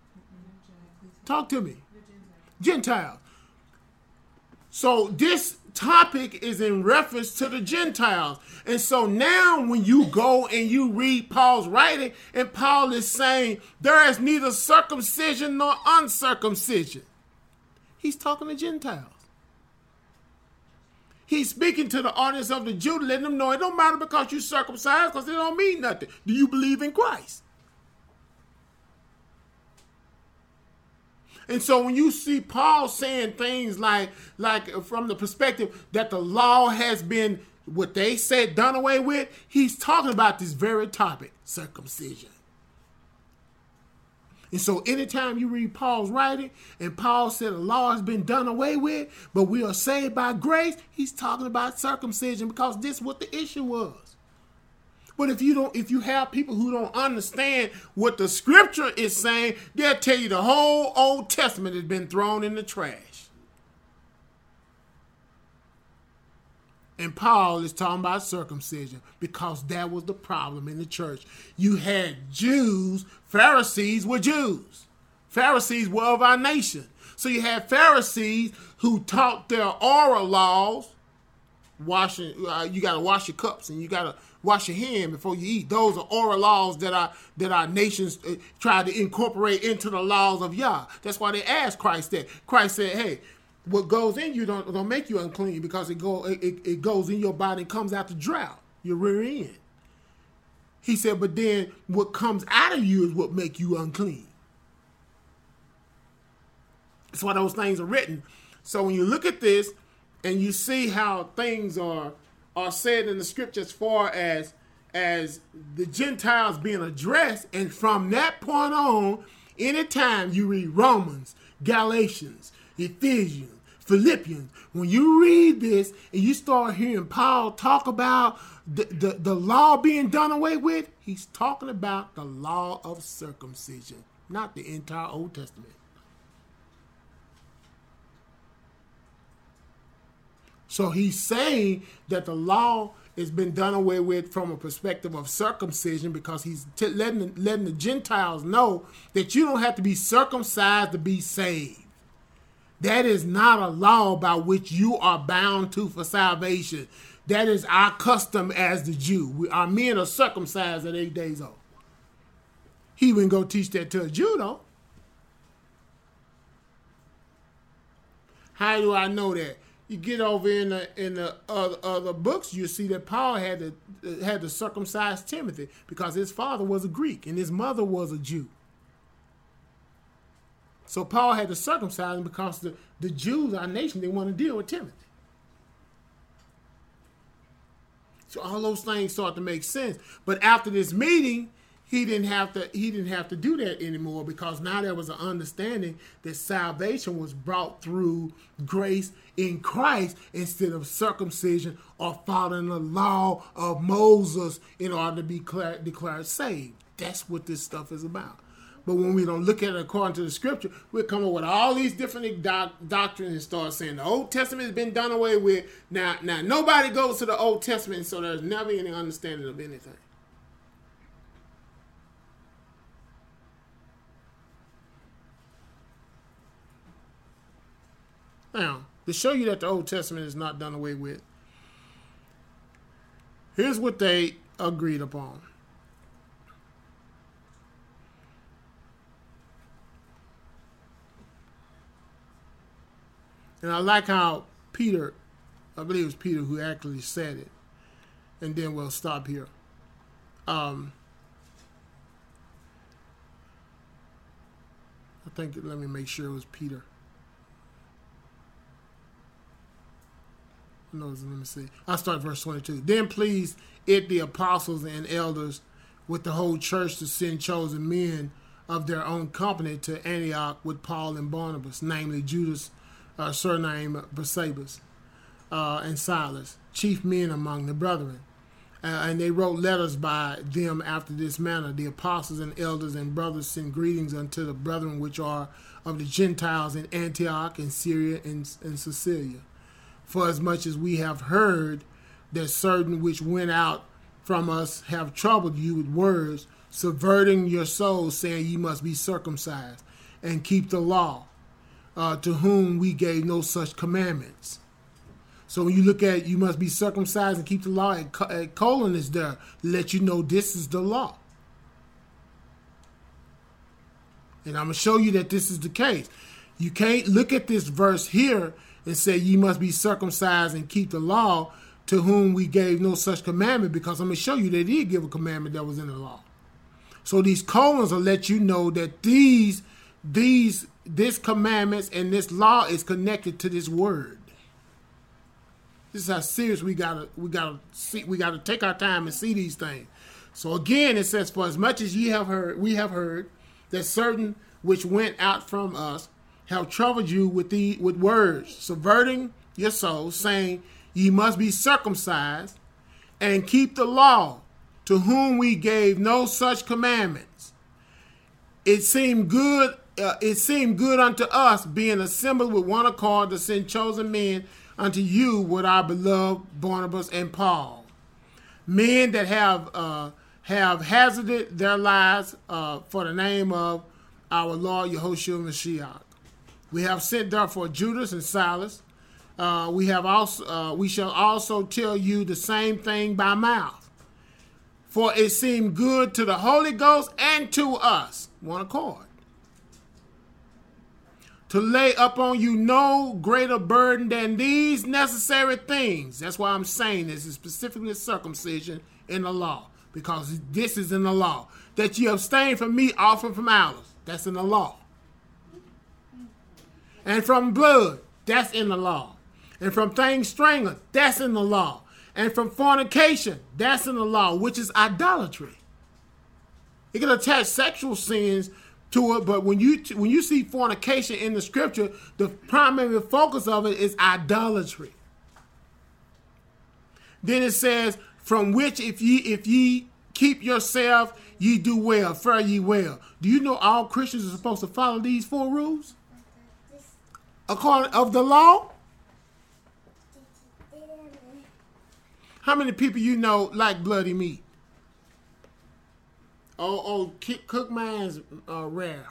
Talk to me. Gentiles. So this topic is in reference to the Gentiles. And so now when you go and you read Paul's writing, and Paul is saying there is neither circumcision nor uncircumcision. He's talking to Gentiles. He's speaking to the audience of the Jew, letting them know it don't matter because you circumcised, because it don't mean nothing. Do you believe in Christ? And so when you see Paul saying things like from the perspective that the law has been, what they said, done away with, he's talking about this very topic, circumcision. And so anytime you read Paul's writing and Paul said the law has been done away with, but we are saved by grace, he's talking about circumcision because this is what the issue was. But if you have people who don't understand what the scripture is saying, they'll tell you the whole Old Testament has been thrown in the trash. And Paul is talking about circumcision because that was the problem in the church. You had Jews, Pharisees were Jews. Pharisees were of our nation. So you had Pharisees who taught their oral laws, washing, you got to wash your cups and you got to wash your hand before you eat. Those are oral laws that our nations try to incorporate into the laws of Yah. That's why they asked Christ that. Christ said, hey, what goes in you don't make you unclean because it goes in your body and comes out the drought, your rear end. He said, but then what comes out of you is what make you unclean. That's why those things are written. So when you look at this and you see how things are said in the scripture as far as the Gentiles being addressed, and from that point on, anytime you read Romans, Galatians, Ephesians, Philippians, when you read this and you start hearing Paul talk about the law being done away with, he's talking about the law of circumcision, not the entire Old Testament. So he's saying that the law has been done away with from a perspective of circumcision because he's letting the Gentiles know that you don't have to be circumcised to be saved. That is not a law by which you are bound to for salvation. That is our custom as the Jew. Our men are circumcised at 8 days old. He wouldn't go teach that to a Jew, though. How do I know that? You get over in the other books, you see that Paul had to circumcise Timothy because his father was a Greek and his mother was a Jew. So Paul had to circumcise him because the Jews, our nation, didn't want to deal with Timothy. So all those things start to make sense. But after this meeting, he didn't have to do that anymore because now there was an understanding that salvation was brought through grace in Christ instead of circumcision or following the law of Moses in order to be declared saved. That's what this stuff is about. But when we don't look at it according to the scripture, we'll come up with all these different doctrines and start saying the Old Testament has been done away with. Now nobody goes to the Old Testament, so there's never any understanding of anything. Now, to show you that the Old Testament is not done away with, here's what they agreed upon. And I like how Peter, I believe it was Peter who actually said it, and then we'll stop here. I think, let me make sure it was Peter. No, let me see. I'll start verse 22. Then pleased it the apostles and elders with the whole church to send chosen men of their own company to Antioch with Paul and Barnabas, namely Judas, surname Barsabas, and Silas, chief men among the brethren. And they wrote letters by them after this manner. The apostles and elders and brothers send greetings unto the brethren which are of the Gentiles in Antioch and Syria and Cilicia. For as much as we have heard that certain which went out from us have troubled you with words, subverting your souls, saying ye must be circumcised and keep the law, to whom we gave no such commandments. So when you look at you must be circumcised and keep the law, and colon is there to let you know this is the law. And I'm going to show you that this is the case. You can't look at this verse here and say ye must be circumcised and keep the law, to whom we gave no such commandment, because I'm going to show you they did give a commandment that was in the law. So these colons will let you know that this commandments and this law is connected to this word. This is how serious we gotta take our time and see these things. So again, it says, for as much as we have heard that certain which went out from us have troubled you with words, subverting your souls, saying, ye must be circumcised and keep the law, to whom we gave no such commandments. It seemed good unto us, being assembled with one accord, to send chosen men unto you with our beloved Barnabas and Paul, men that have hazarded their lives for the name of our Lord Yahushua Mashiach. We have sent therefore Judas and Silas. We shall also tell you the same thing by mouth. For it seemed good to the Holy Ghost and to us, one accord, to lay upon you no greater burden than these necessary things. That's why I'm saying this is specifically circumcision in the law, because this is in the law. That you abstain from meat offered from idols. That's in the law. And from blood, that's in the law. And from things strangled, that's in the law. And from fornication, that's in the law, which is idolatry. It can attach sexual sins to it, but when you see fornication in the scripture, the primary focus of it is idolatry. Then it says, from which if ye keep yourself, ye do well, fare ye well. Do you know all Christians are supposed to follow these 4 rules? According of the law? How many people you know like bloody meat? Cook mine's rare.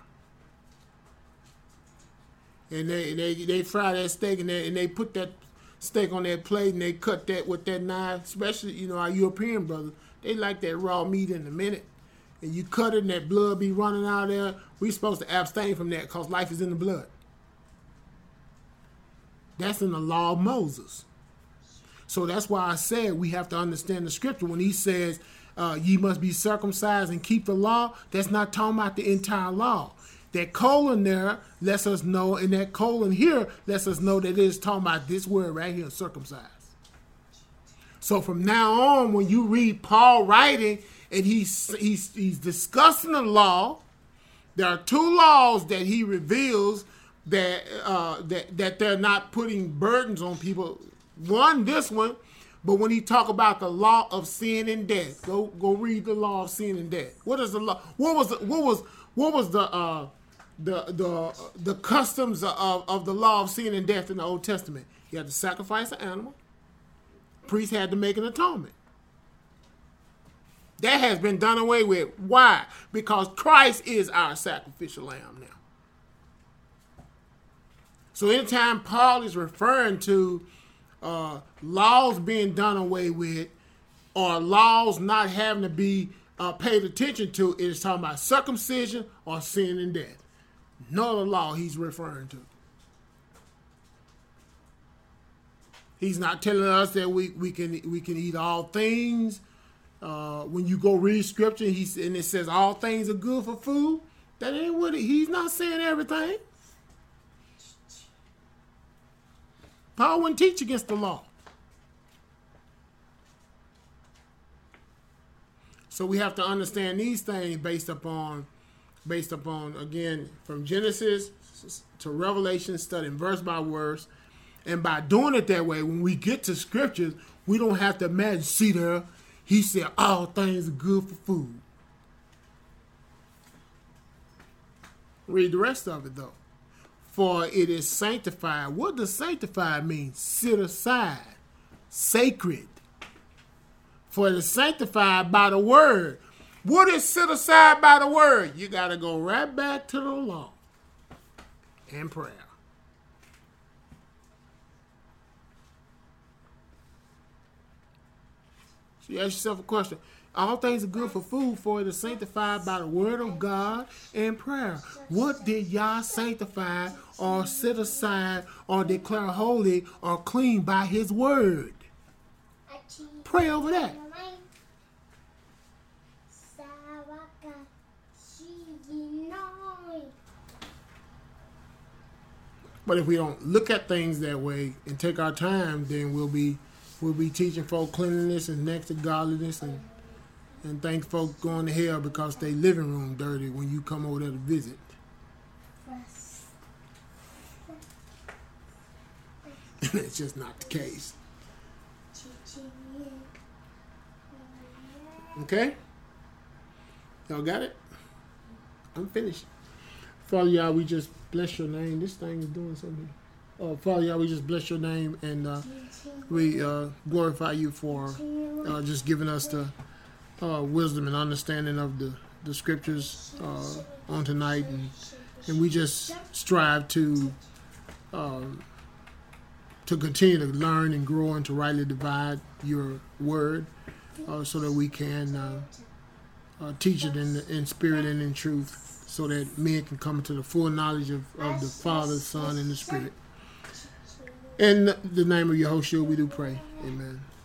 And they fry that steak and they put that steak on that plate and they cut that with that knife. Especially, our European brothers, they like that raw meat in a minute. And you cut it and that blood be running out there. We're supposed to abstain from that because life is in the blood. That's in the law of Moses. So that's why I said we have to understand the scripture. When he says, ye must be circumcised and keep the law, that's not talking about the entire law. That colon there lets us know, and that colon here lets us know that it is talking about this word right here, circumcised. So from now on, when you read Paul writing, and he's discussing the law, there are 2 laws that he reveals that they're not putting burdens on people. One, this one, but when he talk about the law of sin and death, go read the law of sin and death. What is the law? What was the customs of the law of sin and death in the Old Testament? You had to sacrifice an animal. Priest had to make an atonement. That has been done away with. Why? Because Christ is our sacrificial lamb now. So anytime Paul is referring to laws being done away with or laws not having to be paid attention to, it is talking about circumcision or sin and death. No other law he's referring to. He's not telling us that we can eat all things. When you go read scripture and it says all things are good for food, that ain't what he's not saying everything. Paul wouldn't teach against the law. So we have to understand these things based upon again, from Genesis to Revelation, studying verse by verse. And by doing it that way, when we get to scriptures, we don't have to imagine, see there, he said all things are good for food. Read the rest of it though. For it is sanctified. What does sanctified mean? Set aside. Sacred. For it is sanctified by the word. What is set aside by the word? You got to go right back to the law and prayer. So you ask yourself a question. All things are good for food, for it is sanctified by the word of God and prayer. What did Yah sanctify or set aside or declare holy or clean by his word? Pray over that. But if we don't look at things that way and take our time, then we'll be teaching folk cleanliness and next to godliness and think folk going to hell because they living room dirty when you come over there to visit. It's just not the case. Okay? Y'all got it? I'm finished. Father Yah, we just bless your name. This thing is doing something. Father Yah, we just bless your name and we glorify you for just giving us the wisdom and understanding of the scriptures on tonight. And we just strive to continue to learn and grow and to rightly divide your word so that we can teach it in spirit and in truth, so that men can come to the full knowledge of the Father, Son, and the Spirit. In the name of Yahushua, we do pray. Amen.